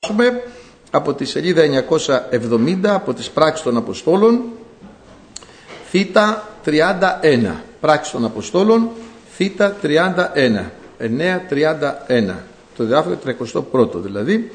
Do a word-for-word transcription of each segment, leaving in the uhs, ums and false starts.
από τη σελίδα εννιακόσια εβδομήντα από τις Πράξεις των Αποστόλων, θήτα τριάντα ένα. Πράξεις των Αποστόλων, θήτα τριάντα ένα. εννιακόσια τριάντα ένα. Το διάφορο τριακοστό πρώτο δηλαδή.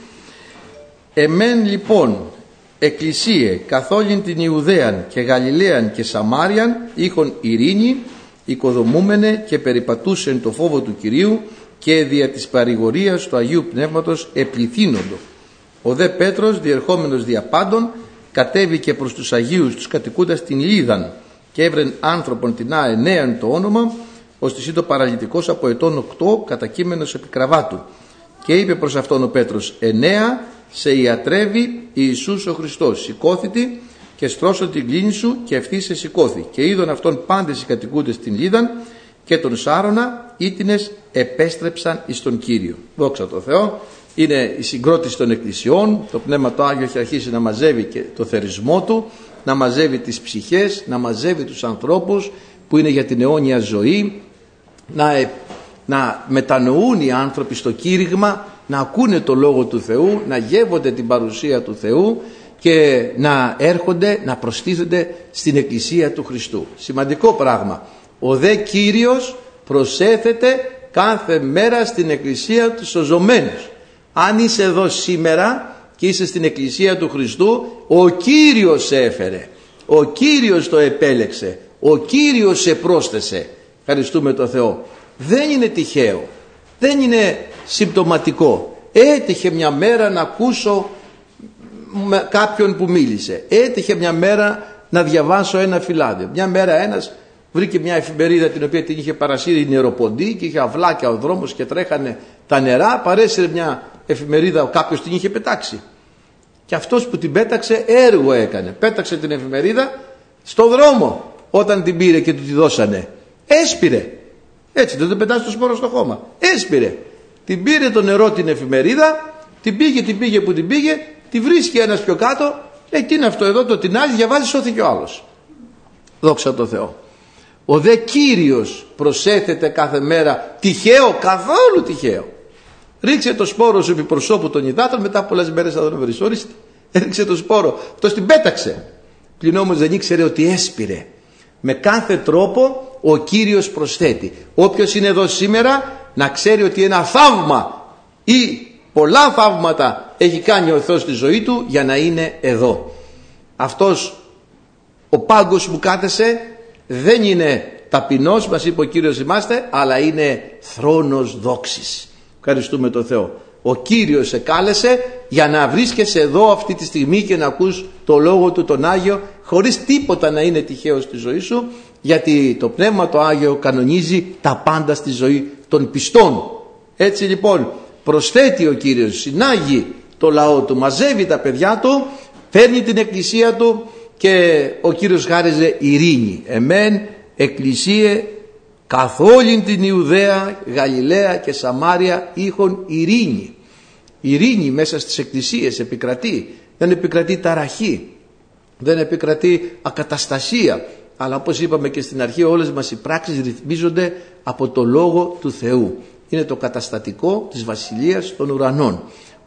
Εμέν λοιπόν εκκλησίε καθ' όλην την Ιουδαίαν και Γαλιλαίαν και Σαμάριαν είχον ειρήνη, οικοδομούμενε και περιπατούσεν το φόβο του Κυρίου και δια της παρηγορίας του Αγίου Πνεύματος επληθύνοντο. Ο δε Πέτρος διερχόμενος δια πάντων κατέβηκε προς τους Αγίους τους κατοικούντας την Λίδαν και έβρεν άνθρωπον την Αενέαν το όνομα, ώστε εσύ το παραλυτικός από ετών οκτώ κατακείμενος επί κραβάτου. Και είπε προς αυτόν ο Πέτρος: Ενέα, σε ιατρεύει Ιησούς ο Χριστός, σηκώθητη και στρώσω την κλίνη σου, και ευθύς σε σηκώθη. Και είδον αυτόν πάντες οι κατοικούντες την Λίδαν και τον Σάρωνα ήτινες επέστρεψαν εις τον Κύριο. Δόξα τω Θεώ. Είναι η συγκρότηση των εκκλησιών. Το Πνεύμα το Άγιο έχει αρχίσει να μαζεύει και το θερισμό του, να μαζεύει τις ψυχές, να μαζεύει τους ανθρώπους που είναι για την αιώνια ζωή, να, να μετανοούν οι άνθρωποι στο κήρυγμα, να ακούνε το Λόγο του Θεού, να γεύονται την παρουσία του Θεού και να έρχονται, να προστίθενται στην Εκκλησία του Χριστού. Σημαντικό πράγμα. Ο δε Κύριος προσέθεται κάθε μέρα στην Εκκλησία του σωζωμένους. Αν είσαι εδώ σήμερα και είσαι στην Εκκλησία του Χριστού, ο Κύριος σε έφερε, ο Κύριος το επέλεξε, ο Κύριος σε πρόσθεσε. Ευχαριστούμε τον Θεό. Δεν είναι τυχαίο, δεν είναι συμπτωματικό. Έτυχε μια μέρα να ακούσω κάποιον που μίλησε, έτυχε μια μέρα να διαβάσω ένα φυλάδιο. Μια μέρα ένας βρήκε μια εφημερίδα την οποία την είχε παρασύρει η νεροποντή και είχε αυλάκια ο δρόμος και τρέχανε τα νερά. Παρέσυρε μια εφημερίδα, κάποιος την είχε πετάξει. Και αυτός που την πέταξε έργο έκανε. Πέταξε την εφημερίδα στο δρόμο. Όταν την πήρε και του τη δώσανε, έσπηρε. Έτσι δεν πετάς το σπόρο στο χώμα. Έσπηρε. Την πήρε το νερό την εφημερίδα, την πήγε, την πήγε που την πήγε, τη βρίσκει ένας πιο κάτω, λέει τι είναι αυτό εδώ, το τεινάζει, διαβάζει, σώθηκε ο άλλος. Δόξα τω Θεώ. Ο δε Κύριος προσέθεται κάθε μέρα. Τυχαίο, καθόλου τυχαίο. Ρίξε το σπόρο σου επί προσώπου των υδάτων, μετά από πολλές μέρες θα τον βρεις. Ορίστε. Έριξε το σπόρο, αυτός την πέταξε. Πλην όμως δεν ήξερε ότι έσπηρε. Με κάθε τρόπο ο Κύριος προσθέτει. Όποιος είναι εδώ σήμερα να ξέρει ότι ένα θαύμα ή πολλά θαύματα έχει κάνει ο Θεός στη ζωή του για να είναι εδώ. Αυτός ο πάγκος που κάθεσε δεν είναι ταπεινός, μας είπε ο Κύριος είμαστε, αλλά είναι θρόνος δόξης. Ευχαριστούμε τον Θεό. Ο Κύριος σε κάλεσε για να βρίσκεσαι εδώ αυτή τη στιγμή και να ακούς το Λόγο του τον Άγιο, χωρίς τίποτα να είναι τυχαίο στη ζωή σου, γιατί το Πνεύμα το Άγιο κανονίζει τα πάντα στη ζωή των πιστών. Έτσι λοιπόν προσθέτει ο Κύριος, συνάγει το λαό του, μαζεύει τα παιδιά του, φέρνει την εκκλησία του και ο Κύριος χάριζε ειρήνη. Εμέν εκκλησίε καθ' όλην την Ιουδαία, Γαλιλαία και Σαμάρια είχον ειρήνη. Ειρήνη μέσα στις εκκλησίες επικρατεί. Δεν επικρατεί ταραχή, δεν επικρατεί ακαταστασία, αλλά όπως είπαμε και στην αρχή, όλες μας οι πράξεις ρυθμίζονται από το Λόγο του Θεού. Είναι το καταστατικό της Βασιλείας των Ουρανών.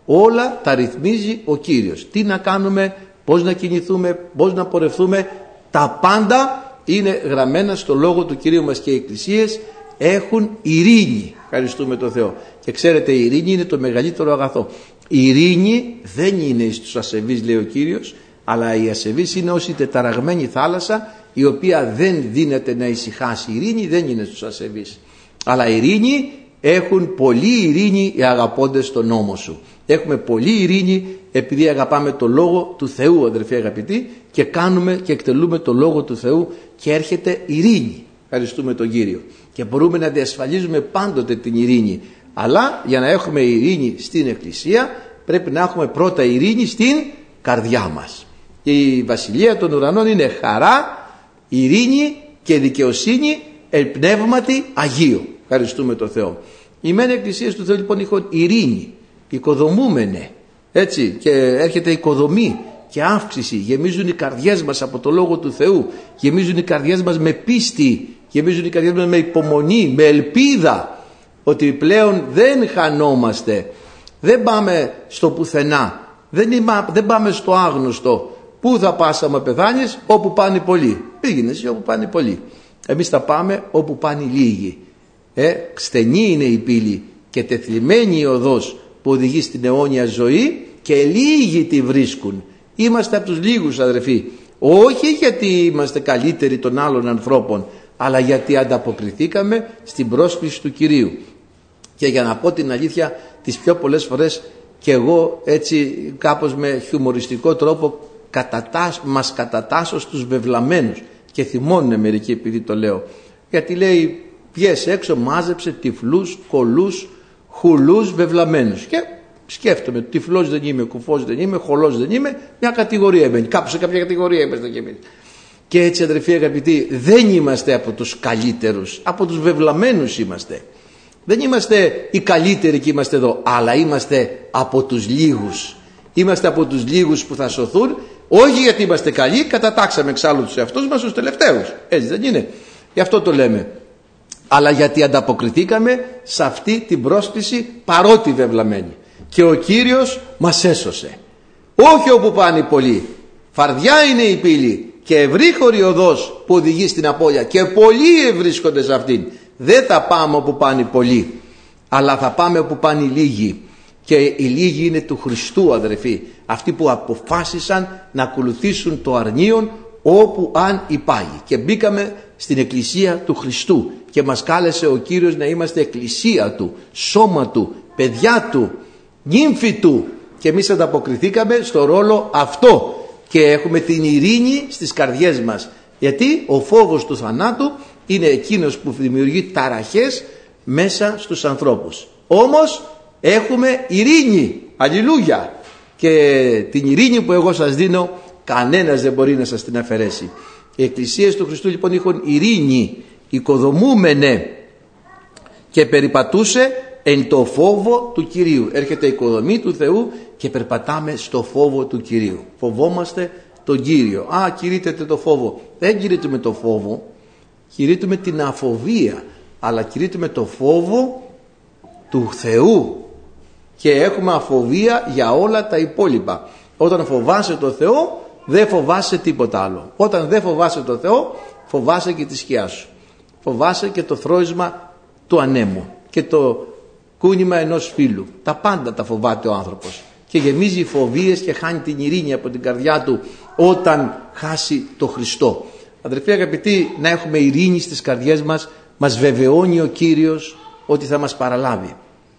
Όλα τα ρυθμίζει ο Κύριος. Τι να κάνουμε, πώς να κινηθούμε, πώς να πορευθούμε, τα πάντα είναι γραμμένα στο Λόγο του Κυρίου μας και οι εκκλησίες έχουν ειρήνη. Ευχαριστούμε τον Θεό. Και ξέρετε, η ειρήνη είναι το μεγαλύτερο αγαθό. Η ειρήνη δεν είναι στους ασεβείς, λέει ο Κύριος, αλλά οι ασεβείς είναι ως η τεταραγμένη θάλασσα, η οποία δεν δύναται να ησυχάσει. Η ειρήνη δεν είναι στους ασεβείς, αλλά η ειρήνη έχουν πολύ ειρήνη οι αγαπώντες τον νόμο σου. Έχουμε πολύ ειρήνη επειδή αγαπάμε το Λόγο του Θεού, αδερφοί αγαπητοί, και κάνουμε και εκτελούμε το Λόγο του Θεού και έρχεται ειρήνη. Ευχαριστούμε τον Κύριο. Και μπορούμε να διασφαλίζουμε πάντοτε την ειρήνη. Αλλά για να έχουμε ειρήνη στην Εκκλησία πρέπει να έχουμε πρώτα ειρήνη στην καρδιά μας. Η Βασιλεία των Ουρανών είναι χαρά, ειρήνη και δικαιοσύνη εν πνεύματι Αγίου. Ευχαριστούμε τον Θεό. Οι μεν εκκλησίες του Θεού λοιπόν έχουν ειρήνη, οικοδομούμενε, έτσι, και έρχεται οικοδομή και αύξηση. Γεμίζουν οι καρδιές μας από το Λόγο του Θεού, γεμίζουν οι καρδιές μας με πίστη, γεμίζουν οι καρδιές μας με υπομονή, με ελπίδα ότι πλέον δεν χανόμαστε, Δεν πάμε στο πουθενά. Δεν, είμα, δεν πάμε στο άγνωστο. Πού θα πας άμα πεθάνεις? Όπου πάνε πολλοί. Πήγαινε εσύ όπου πάνε πολλοί. Εμείς θα πάμε όπου πάνε λίγοι. Ε, στενή είναι η πύλη και τεθλιμμένη η οδός που οδηγεί στην αιώνια ζωή και λίγοι τη βρίσκουν. Είμαστε από τους λίγους, αδερφοί. Όχι γιατί είμαστε καλύτεροι των άλλων ανθρώπων, αλλά γιατί ανταποκριθήκαμε στην πρόσκληση του Κυρίου. Και για να πω την αλήθεια, τις πιο πολλές φορές και εγώ έτσι κάπως με χιουμοριστικό τρόπο κατατάσ, μας κατατάσσω στους βεβλαμένους και θυμώνουν μερικοί επειδή το λέω. Γιατί λέει πιες έξω, μάζεψε τυφλούς, κολούς, χουλούς, βεβλαμένους. Και σκέφτομαι, τυφλός δεν είμαι, κουφός δεν είμαι, χολός δεν είμαι, μια κατηγορία εμένει. Κάπου σε κάποια κατηγορία είμαστε κι εμείς. Και έτσι, αδερφοί αγαπητοί, δεν είμαστε από τους καλύτερους, από τους βεβλαμένους είμαστε. Δεν είμαστε οι καλύτεροι και είμαστε εδώ, αλλά είμαστε από τους λίγους. Είμαστε από τους λίγους που θα σωθούν, όχι γιατί είμαστε καλοί, κατατάξαμε εξάλλου τους εαυτούς μας στους τελευταίους. Έτσι δεν είναι? Γι' αυτό το λέμε. Αλλά γιατί ανταποκριθήκαμε σε αυτή την πρόσκληση παρότι βεβλαμένη. Και ο Κύριος μας έσωσε. Όχι όπου πάνε οι πολλοί. Φαρδιά είναι η πύλη και ευρύχωρη οδός που οδηγεί στην απώλεια και πολλοί ευρίσκονται σε αυτήν. Δεν θα πάμε όπου πάνε οι πολλοί, αλλά θα πάμε όπου πάνε οι λίγοι. Και οι λίγοι είναι του Χριστού, αδερφοί. Αυτοί που αποφάσισαν να ακολουθήσουν το αρνίον όπου αν υπάγει. Και μπήκαμε στην εκκλησία του Χριστού και μας κάλεσε ο Κύριος να είμαστε εκκλησία του, σώμα του, παιδιά του, νύμφη του. Και εμείς ανταποκριθήκαμε στο ρόλο αυτό και έχουμε την ειρήνη στις καρδιές μας. Γιατί ο φόβος του θανάτου είναι εκείνος που δημιουργεί ταραχές μέσα στους ανθρώπους. Όμως έχουμε ειρήνη, αλληλούια, και την ειρήνη που εγώ σας δίνω κανένας δεν μπορεί να σας την αφαιρέσει. Οι εκκλησίες του Χριστού λοιπόν είχαν ειρήνη, οικοδομούμενε και περιπατούσε εν το φόβο του Κυρίου. Έρχεται η οικοδομή του Θεού και περπατάμε στο φόβο του Κυρίου. Φοβόμαστε τον Κύριο. Α, κηρύττεται το φόβο. Δεν κηρύττουμε το φόβο, κηρύττουμε την αφοβία, αλλά κηρύττουμε το φόβο του Θεού και έχουμε αφοβία για όλα τα υπόλοιπα. Όταν φοβάσαι το Θεό δεν φοβάσαι τίποτα άλλο. Όταν δεν φοβάσαι το Θεό φοβάσαι και τη σκιά σου, φοβάσαι και το θρώισμα του ανέμου και το κούνημα ενός φίλου. Τα πάντα τα φοβάται ο άνθρωπος και γεμίζει φοβίες και χάνει την ειρήνη από την καρδιά του όταν χάσει το Χριστό. Αδερφοί αγαπητοί, να έχουμε ειρήνη στις καρδιές μας μας βεβαιώνει ο Κύριος ότι θα μας παραλάβει,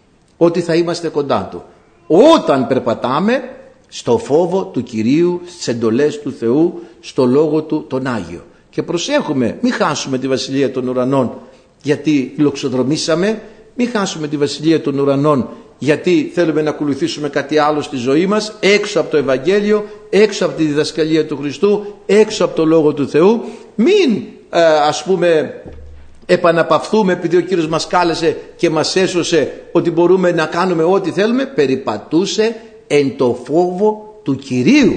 ότι θα είμαστε κοντά Του όταν περπατάμε στο φόβο του Κυρίου, στις εντολές του Θεού, στο Λόγο Του τον Άγιο. Και προσέχουμε, μην χάσουμε τη Βασιλεία των Ουρανών γιατί λοξοδρομήσαμε, μην χάσουμε τη Βασιλεία των Ουρανών γιατί θέλουμε να ακολουθήσουμε κάτι άλλο στη ζωή μας, έξω από το Ευαγγέλιο, έξω από τη διδασκαλία του Χριστού, έξω από το Λόγο του Θεού. Μην ε, ας πούμε επαναπαυθούμε επειδή ο Κύριος μας κάλεσε και μας έσωσε ότι μπορούμε να κάνουμε ό,τι θέλουμε. Περιπατούσε εν το φόβο του Κυρίου.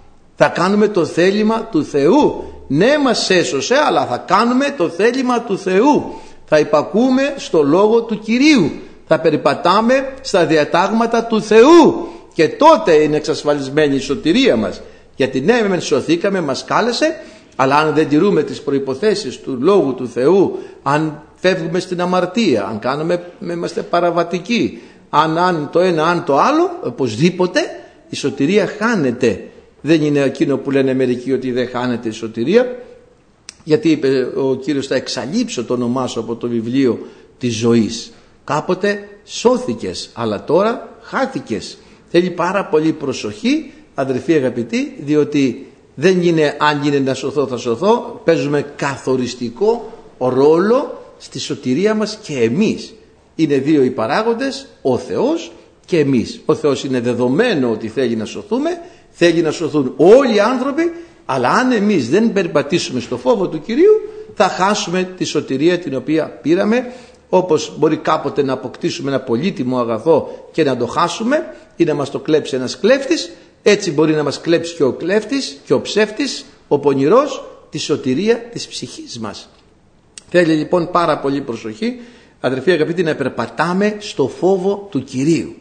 Θα κάνουμε το θέλημα του Θεού. Ναι, μας έσωσε, αλλά θα κάνουμε το θέλημα του Θεού. Θα υπακούμε στο Λόγο του Κυρίου. Θα περιπατάμε στα διατάγματα του Θεού και τότε είναι εξασφαλισμένη η σωτηρία μας. Γιατί ναι, μεν σωθήκαμε, μας κάλεσε, αλλά αν δεν τηρούμε τις προϋποθέσεις του Λόγου του Θεού, αν φεύγουμε στην αμαρτία, αν κάνουμε, είμαστε παραβατικοί, αν, αν το ένα, αν το άλλο, οπωσδήποτε η σωτηρία χάνεται. Δεν είναι εκείνο που λένε μερικοί ότι δεν χάνεται η σωτηρία, γιατί είπε ο Κύριος θα εξαλείψω το όνομά σου από το βιβλίο της ζωής. Κάποτε σώθηκες, αλλά τώρα χάθηκες. Θέλει πάρα πολύ προσοχή, αδερφοί αγαπητοί, διότι δεν είναι αν είναι να σωθώ θα σωθώ. Παίζουμε καθοριστικό ρόλο στη σωτηρία μας και εμείς. Είναι δύο οι παράγοντες, ο Θεός και εμείς. Ο Θεός είναι δεδομένο ότι θέλει να σωθούμε, θέλει να σωθούν όλοι οι άνθρωποι, αλλά αν εμείς δεν περιπατήσουμε στο φόβο του Κυρίου θα χάσουμε τη σωτηρία την οποία πήραμε. Όπως μπορεί κάποτε να αποκτήσουμε ένα πολύτιμο αγαθό και να το χάσουμε ή να μας το κλέψει ένας κλέφτης, έτσι μπορεί να μας κλέψει και ο κλέφτης και ο ψεύτης, ο πονηρός, τη σωτηρία της ψυχής μας. Θέλει λοιπόν πάρα πολύ προσοχή, αδερφοί αγαπητοί, να περπατάμε στο φόβο του Κυρίου.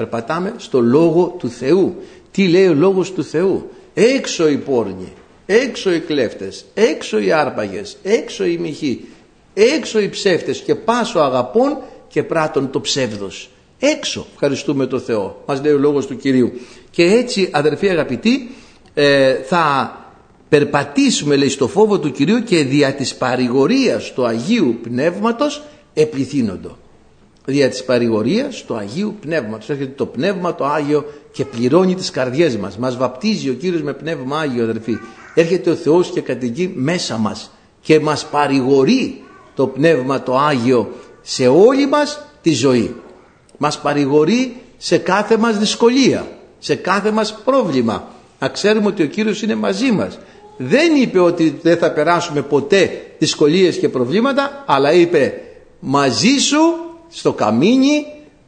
Περπατάμε στο Λόγο του Θεού. Τι λέει ο Λόγος του Θεού? Έξω οι πόρνοι, έξω οι κλέφτες, έξω οι άρπαγες, έξω οι μοιχοί, έξω οι ψεύτες και πάσο αγαπών και πράττων το ψεύδος. Έξω, ευχαριστούμε το Θεό, μας λέει ο Λόγος του Κυρίου. Και έτσι, αδερφοί αγαπητοί, ε, θα περπατήσουμε, λέει, στο φόβο του Κυρίου και δια της παρηγορίας του Αγίου Πνεύματος επληθύνοντο. Δια της παρηγορίας του Αγίου Πνεύματος. Έρχεται το Πνεύμα το Άγιο και πληρώνει τις καρδιές μας. Μας βαπτίζει ο Κύριος με Πνεύμα Άγιο, αδερφοί. Έρχεται ο Θεός και κατοικεί μέσα μας και μας παρηγορεί το Πνεύμα το Άγιο σε όλη μας τη ζωή. Μας παρηγορεί σε κάθε μας δυσκολία, σε κάθε μας πρόβλημα. Να ξέρουμε ότι ο Κύριος είναι μαζί μας. Δεν είπε ότι δεν θα περάσουμε ποτέ δυσκολίες και προβλήματα, αλλά είπε μαζί σου στο καμίνι,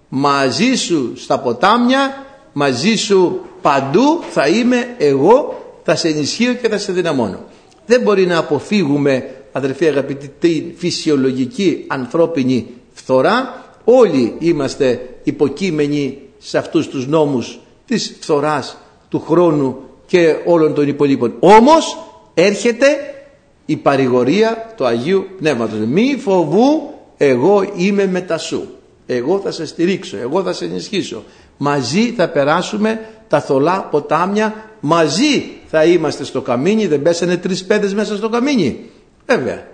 μαζί σου στα ποτάμια, μαζί σου παντού θα είμαι εγώ, θα σε ενισχύω και θα σε δυναμώνω. Δεν μπορεί να αποφύγουμε, αδερφοί αγαπητοί, τη φυσιολογική ανθρώπινη φθορά. Όλοι είμαστε υποκείμενοι σε αυτούς τους νόμους της φθοράς, του χρόνου και όλων των υπολείπων. Όμως έρχεται η παρηγορία του Αγίου Πνεύματος. Μη φοβού, εγώ είμαι μετά σου. Εγώ θα σε στηρίξω, εγώ θα σε ενισχύσω. Μαζί θα περάσουμε τα θολά ποτάμια, μαζί θα είμαστε στο καμίνι. Δεν πέσανε τρεις πέδες μέσα στο καμίνι? Βέβαια.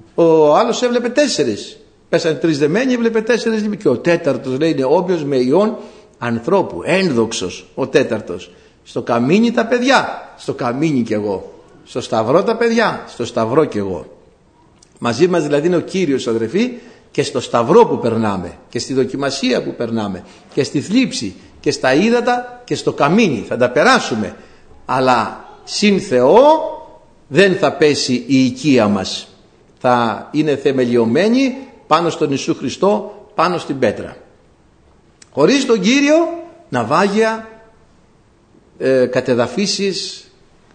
Ο άλλος έβλεπε τέσσερις. Πέσανε τρεις δεμένοι, έβλεπε τέσσερις. Και ο τέταρτος, λέει, είναι όμπιος με ιόν ανθρώπου. Ένδοξος ο τέταρτος. Στο καμίνι τα παιδιά, στο καμίνι κι εγώ. Στο σταυρό τα παιδιά, στο σταυρό κι εγώ. Μαζί μας δηλαδή είναι ο Κύριος, αδερφοί, και στο σταυρό που περνάμε και στη δοκιμασία που περνάμε και στη θλίψη και στα ύδατα και στο καμίνι. Θα τα περάσουμε, αλλά συν Θεό δεν θα πέσει η οικία μας. Θα είναι θεμελιωμένη πάνω στον Ιησού Χριστό, πάνω στην πέτρα. Χωρίς τον Κύριο, ναυάγια, ε, κατεδαφίσεις,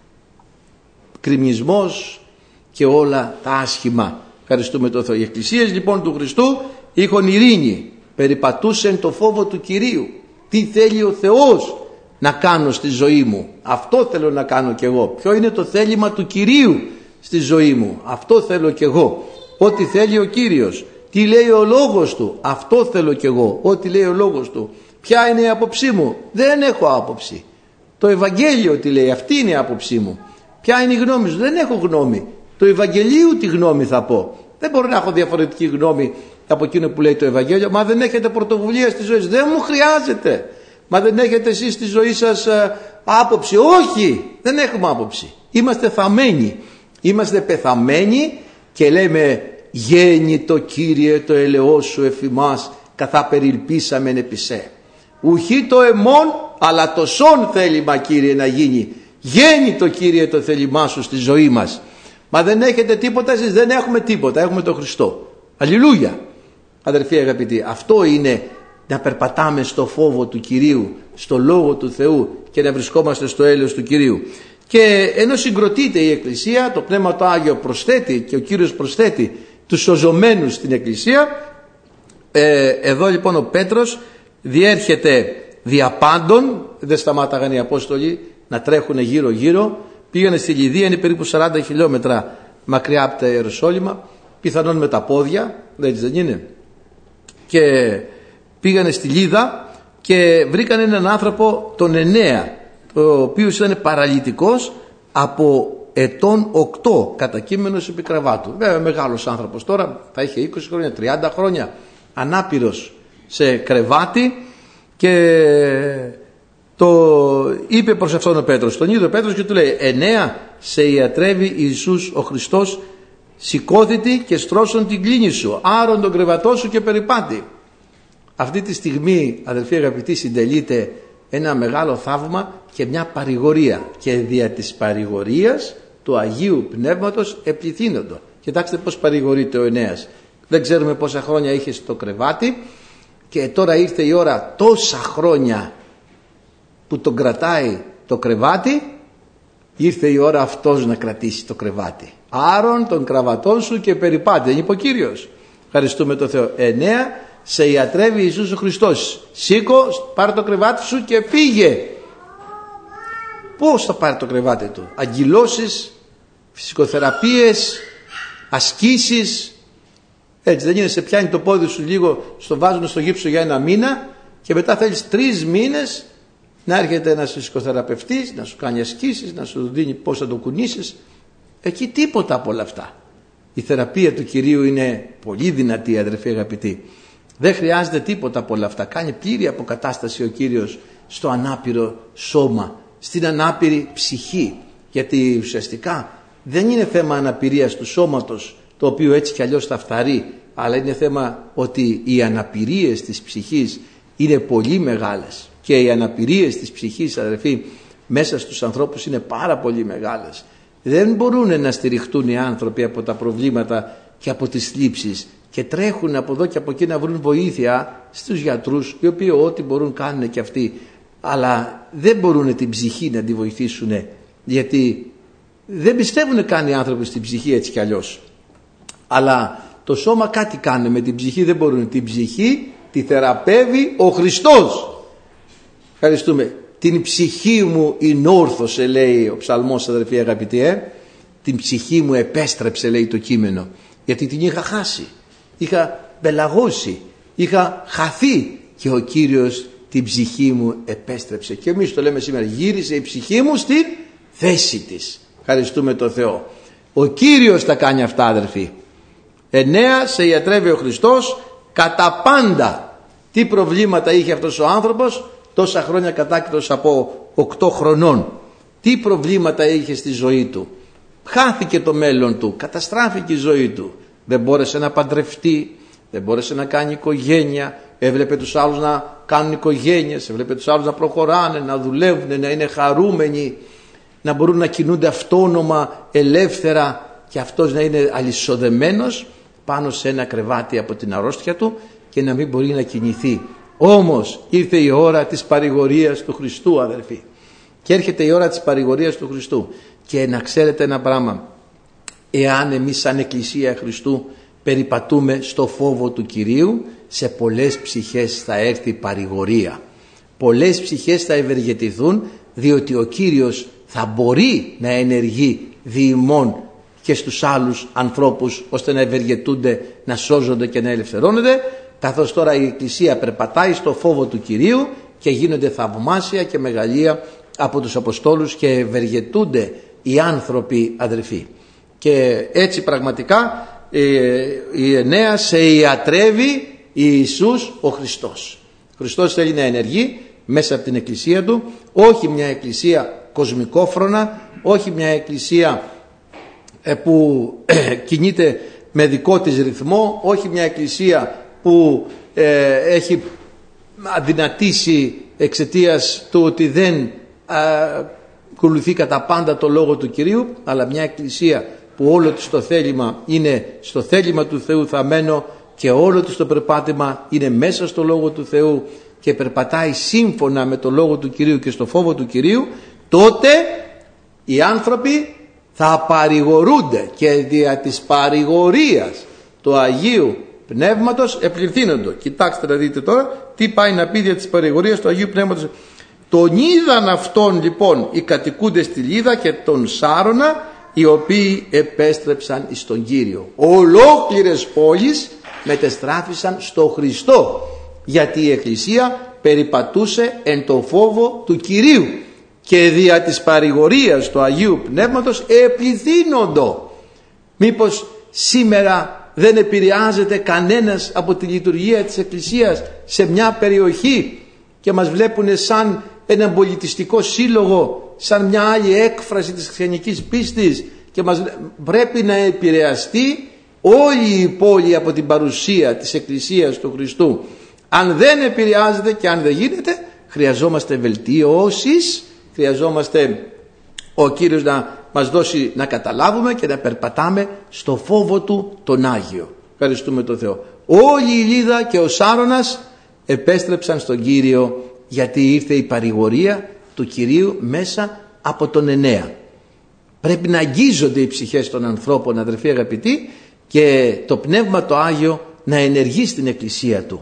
κρημισμός και όλα τα άσχημα. Ευχαριστούμε τον Θεό. Οι εκκλησίες λοιπόν του Χριστού είχαν ειρήνη, περιπατούσαν το φόβο του Κυρίου. Τι θέλει ο Θεός να κάνω στη ζωή μου? Αυτό θέλω να κάνω κι εγώ. Ποιο είναι το θέλημα του Κυρίου στη ζωή μου? Αυτό θέλω κι εγώ. Ό,τι θέλει ο Κύριος. Τι λέει ο Λόγος Του? Αυτό θέλω κι εγώ. Ό,τι λέει ο Λόγος Του. Ποια είναι η άποψή μου? Δεν έχω άποψη. Το Ευαγγέλιο τι λέει? Αυτή είναι η άποψή μου. Ποια είναι η γνώμη σου? Δεν έχω γνώμη. Το Ευαγγελίου τη γνώμη θα πω. Δεν μπορώ να έχω διαφορετική γνώμη από εκείνο που λέει το Ευαγγέλιο. Μα δεν έχετε πρωτοβουλία στη ζωή σας. Δεν μου χρειάζεται. Μα δεν έχετε εσείς στη ζωή σας ε, άποψη? Όχι, δεν έχουμε άποψη. Είμαστε θαμμένοι. Είμαστε πεθαμένοι και λέμε γέννητο Κύριε το ελαιός σου εφημάς καθά περιλπίσαμεν επισέ. Ουχή το εμόν αλλά το σον θέλημα Κύριε να γίνει. Γέννητο Κύριε το θέλημά σου στη ζωή μας. Μα δεν έχετε τίποτα εσείς? Δεν έχουμε τίποτα, έχουμε τον Χριστό. Αλληλούια. Αδερφοί αγαπητοί, αυτό είναι να περπατάμε στο φόβο του Κυρίου, στο Λόγο του Θεού και να βρισκόμαστε στο έλεος του Κυρίου. Και ενώ συγκροτείται η Εκκλησία, το Πνεύμα το Άγιο προσθέτει και ο Κύριος προσθέτει τους σωζωμένους στην Εκκλησία. ε, εδώ λοιπόν ο Πέτρος διέρχεται διαπάντων, δεν σταμάταγαν οι Απόστολοι να τρέχουν γύρω γύρω. Πήγανε στη Λιδία, είναι περίπου σαράντα χιλιόμετρα μακριά από τα Ιεροσόλυμα, πιθανόν με τα πόδια, έτσι δεν είναι? Και πήγανε στη Λίδα και βρήκαν έναν άνθρωπο τον Εννέα, ο οποίος ήταν παραλυτικός από ετών οκτώ, κατακείμενος επί κρεβάτου. Βέβαια μεγάλος άνθρωπος τώρα, θα είχε είκοσι χρόνια, τριάντα χρόνια, ανάπηρος σε κρεβάτι. Και το είπε προς αυτόν ο Πέτρος, τον είδε ο Πέτρος και του λέει: Εννέα, σε ιατρεύει Ιησούς ο Χριστός, σηκώθητη και στρώσον την κλίνη σου, άρον τον κρεβατό σου και περιπάτη. Αυτή τη στιγμή, αδελφοί αγαπητοί, συντελείται ένα μεγάλο θαύμα και μια παρηγορία, και δια της παρηγορίας του Αγίου Πνεύματος επληθύνοντο. Κοιτάξτε πως παρηγορείται ο Εννέας. Δεν ξέρουμε πόσα χρόνια είχε στο κρεβάτι και τώρα ήρθε η ώρα, τόσα χρόνια που τον κρατάει το κρεβάτι, ήρθε η ώρα αυτός να κρατήσει το κρεβάτι. Άρον τον κραβατών σου και περιπάτη. Δεν είπε ο Κύριος? Ευχαριστούμε τον Θεό. Εννέα, σε ιατρεύει Ιησούς ο Χριστός. Σήκω, πάρε το κρεβάτι σου και φύγε. Πώς θα πάρει το κρεβάτι του? Αγγυλώσεις, φυσικοθεραπείες, ασκήσεις. Έτσι δεν είναι, σε πιάνει το πόδι σου λίγο, στο βάζουν στο γύψο για ένα μήνα και μετά θέλεις τρεις μήνες να έρχεται ένας φυσικοθεραπευτής, να σου κάνει ασκήσεις, να σου δίνει πώς θα το κουνήσεις. Εκεί τίποτα από όλα αυτά. Η θεραπεία του Κυρίου είναι πολύ δυνατή, αδερφοί αγαπητοί. Δεν χρειάζεται τίποτα από όλα αυτά. Κάνει πλήρη αποκατάσταση ο Κύριος στο ανάπηρο σώμα, στην ανάπηρη ψυχή. Γιατί ουσιαστικά δεν είναι θέμα αναπηρίας του σώματος, το οποίο έτσι κι αλλιώς θα φθαρεί, αλλά είναι θέμα ότι οι αναπηρίες της ψυχής είναι πολύ μεγάλες. Και οι αναπηρίες της ψυχής, αδερφοί, μέσα στους ανθρώπους είναι πάρα πολύ μεγάλες. Δεν μπορούν να στηριχτούν οι άνθρωποι από τα προβλήματα και από τις θλίψεις και τρέχουν από εδώ και από εκεί να βρουν βοήθεια στους γιατρούς, οι οποίοι ό,τι μπορούν κάνουν και αυτοί, αλλά δεν μπορούν την ψυχή να τη βοηθήσουν, γιατί δεν πιστεύουν καν οι άνθρωποι στην ψυχή έτσι κι αλλιώς. Αλλά το σώμα κάτι κάνει, με την ψυχή δεν μπορούν. Την ψυχή τη θεραπεύει ο Χριστός. Ευχαριστούμε. Την ψυχή μου ενόρθωσε, λέει ο ψαλμός, αδερφοί αγαπητοί, ε? την ψυχή μου επέστρεψε, λέει το κείμενο, γιατί την είχα χάσει, είχα πελαγώσει, είχα χαθεί και ο Κύριος την ψυχή μου επέστρεψε. Και εμείς το λέμε σήμερα, γύρισε η ψυχή μου στην θέση της. Ευχαριστούμε τον Θεό. Ο Κύριος τα κάνει αυτά, αδερφοί. Εννέα, σε ιατρεύει ο Χριστός κατά πάντα. Τι προβλήματα είχε αυτός ο άνθρωπος, τόσα χρόνια κατάκριτος από οκτώ χρονών? Τι προβλήματα είχε στη ζωή του? Χάθηκε το μέλλον του, καταστράφηκε η ζωή του. Δεν μπόρεσε να παντρευτεί, δεν μπόρεσε να κάνει οικογένεια. Έβλεπε τους άλλους να κάνουν οικογένειες, έβλεπε τους άλλους να προχωράνε, να δουλεύουν, να είναι χαρούμενοι, να μπορούν να κινούνται αυτόνομα, ελεύθερα, και αυτός να είναι αλυσοδεμένος πάνω σε ένα κρεβάτι από την αρρώστια του και να μην μπορεί να κινηθεί. Όμως ήρθε η ώρα της παρηγορίας του Χριστού, αδερφοί. Και έρχεται η ώρα της παρηγορίας του Χριστού. Και να ξέρετε ένα πράγμα, εάν εμείς σαν Εκκλησία Χριστού περιπατούμε στο φόβο του Κυρίου, σε πολλές ψυχές θα έρθει παρηγορία. Πολλές ψυχές θα ευεργετηθούν, διότι ο Κύριος θα μπορεί να ενεργεί δι' ημών και στους άλλους ανθρώπους, ώστε να ευεργετούνται, να σώζονται και να ελευθερώνονται, καθώς τώρα η Εκκλησία περπατάει στο φόβο του Κυρίου και γίνονται θαυμάσια και μεγαλεία από τους Αποστόλους και ευεργετούνται οι άνθρωποι, αδερφοί. Και έτσι πραγματικά η εννέα, σε ιατρεύει Ιησούς ο Χριστός. Ο Χριστός θέλει να ενεργεί μέσα από την Εκκλησία Του, όχι μια Εκκλησία κοσμικόφρονα, όχι μια Εκκλησία που κινείται με δικό της ρυθμό, όχι μια Εκκλησία που ε, έχει αδυνατήσει εξαιτίας του ότι δεν ακολουθεί κατά πάντα το Λόγο του Κυρίου, αλλά μια Εκκλησία που όλο της το θέλημα είναι στο θέλημα του Θεού θαμμένο και όλο της το περπάτημα είναι μέσα στο Λόγο του Θεού και περπατάει σύμφωνα με το Λόγο του Κυρίου και στο φόβο του Κυρίου, τότε οι άνθρωποι θα παρηγορούνται και δια της παρηγορίας του Αγίου Πνεύματος επληθύνοντο. Κοιτάξτε να δείτε τώρα τι πάει να πει δια της παρηγορίας του Αγίου Πνεύματος. Τον είδαν αυτόν λοιπόν οι κατοικούντες στη Λίδα και τον Σάρωνα, οι οποίοι επέστρεψαν εις τον Κύριο. Ολόκληρες πόλεις μετεστράφησαν στο Χριστό, γιατί η Εκκλησία περιπατούσε εν το φόβο του Κυρίου και δια της παρηγορίας του Αγίου Πνεύματος επληθύνοντο. Μήπως σήμερα δεν επηρεάζεται κανένας από τη λειτουργία της Εκκλησίας σε μια περιοχή και μας βλέπουν σαν έναν πολιτιστικό σύλλογο, σαν μια άλλη έκφραση της χριστιανικής πίστης, και μας πρέπει να επηρεαστεί όλη η πόλη από την παρουσία της Εκκλησίας του Χριστού? Αν δεν επηρεάζεται και αν δεν γίνεται, χρειαζόμαστε βελτίωσεις, χρειαζόμαστε ο Κύριος να μας δώσει να καταλάβουμε και να περπατάμε στο φόβο Του τον Άγιο. Ευχαριστούμε τον Θεό. Όλη η Λίδα και ο Σάρωνας επέστρεψαν στον Κύριο, γιατί ήρθε η παρηγορία του Κυρίου μέσα από τον εννέα. Πρέπει να αγγίζονται οι ψυχές των ανθρώπων, αδερφοί αγαπητοί, και το Πνεύμα το Άγιο να ενεργεί στην Εκκλησία Του.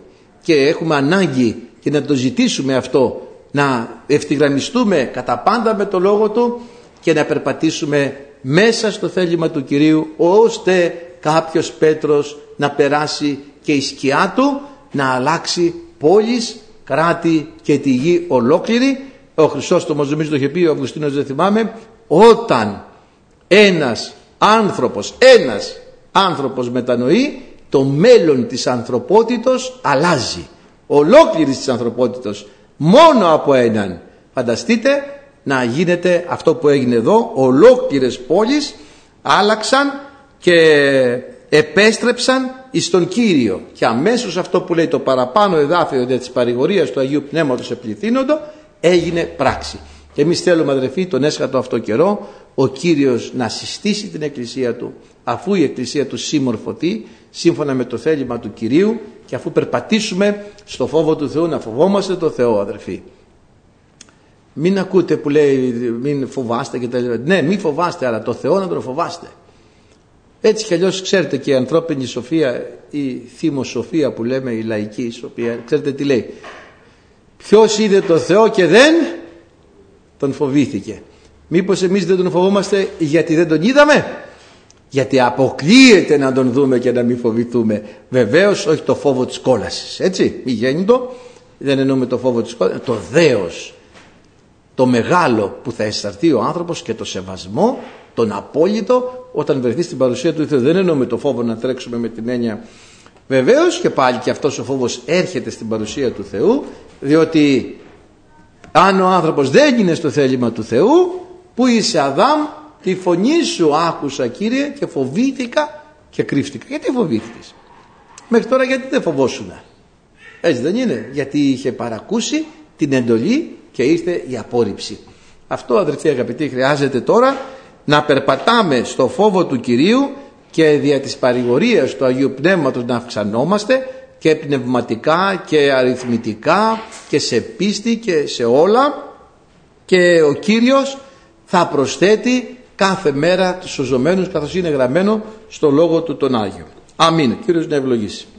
και έχουμε ανάγκη και να το ζητήσουμε αυτό, να ευθυγραμμιστούμε κατά πάντα με το Λόγο Του και να περπατήσουμε μέσα στο θέλημα του Κυρίου, ώστε κάποιος Πέτρος να περάσει και η σκιά του να αλλάξει πόλεις, κράτη και τη γη ολόκληρη. Ο Χρυσόστομος, νομίζω το είχε πει, ο Αυγουστίνος δεν θυμάμαι, όταν ένας άνθρωπος, ένας άνθρωπος μετανοεί, το μέλλον της ανθρωπότητος αλλάζει, ολόκληρης της ανθρωπότητος, μόνο από έναν. Φανταστείτε να γίνεται αυτό που έγινε εδώ, ολόκληρες πόλεις άλλαξαν και επέστρεψαν εις τον Κύριο, και αμέσως αυτό που λέει το παραπάνω εδάφιο δια της παρηγορίας του Αγίου Πνεύματος επληθύνοντο έγινε πράξη. Και εμείς θέλουμε, αδερφοί, τον έσχατο αυτό καιρό ο Κύριος να συστήσει την Εκκλησία Του, αφού η Εκκλησία Του συμμορφωθεί σύμφωνα με το θέλημα του Κυρίου, και αφού περπατήσουμε στο φόβο του Θεού, να φοβόμαστε το Θεό, αδερφοί. Μην ακούτε που λέει μην φοβάστε και τα λοιπά. Ναι, μην φοβάστε, αλλά το Θεό να τον φοβάστε. Έτσι κι αλλιώς, ξέρετε, και η ανθρώπινη σοφία, η θύμοσοφία που λέμε, η λαϊκή σοφία, ξέρετε τι λέει? Ποιος είδε το Θεό και δεν τον φοβήθηκε? Μήπως εμείς δεν τον φοβόμαστε γιατί δεν τον είδαμε? Γιατί αποκλείεται να τον δούμε και να μην φοβηθούμε. Βεβαίως όχι το φόβο της κόλασης, έτσι, μη γέννητο, δεν εννοούμε το φόβο της κόλασης, το δέος, το μεγάλο που θα αισθανθεί ο άνθρωπος, και το σεβασμό, τον απόλυτο, όταν βρεθεί στην παρουσία του Θεού. Δεν εννοούμε το φόβο να τρέξουμε με την έννοια. Βεβαίως και πάλι και αυτός ο φόβος έρχεται στην παρουσία του Θεού, διότι αν ο άνθρωπος δεν είναι στο θέλημα του Θεού, που είσαι Αδάμ, τη φωνή σου άκουσα, Κύριε, και φοβήθηκα και κρύφτηκα. Γιατί φοβήθηκες? Μέχρι τώρα γιατί δεν φοβόσουν? Έτσι δεν είναι? Γιατί είχε παρακούσει την εντολή και ήρθε η απόρριψη. Αυτό, αδερφοί αγαπητοί, χρειάζεται τώρα να περπατάμε στο φόβο του Κυρίου και δια της παρηγορίας του Αγίου Πνεύματος να αυξανόμαστε και πνευματικά και αριθμητικά και σε πίστη και σε όλα, και ο Κύριος θα προσθέτει κάθε μέρα τους σωζωμένους, καθώς είναι γραμμένο στο Λόγο Του τον Άγιο. Αμήν. Κύριος να ευλογήσει.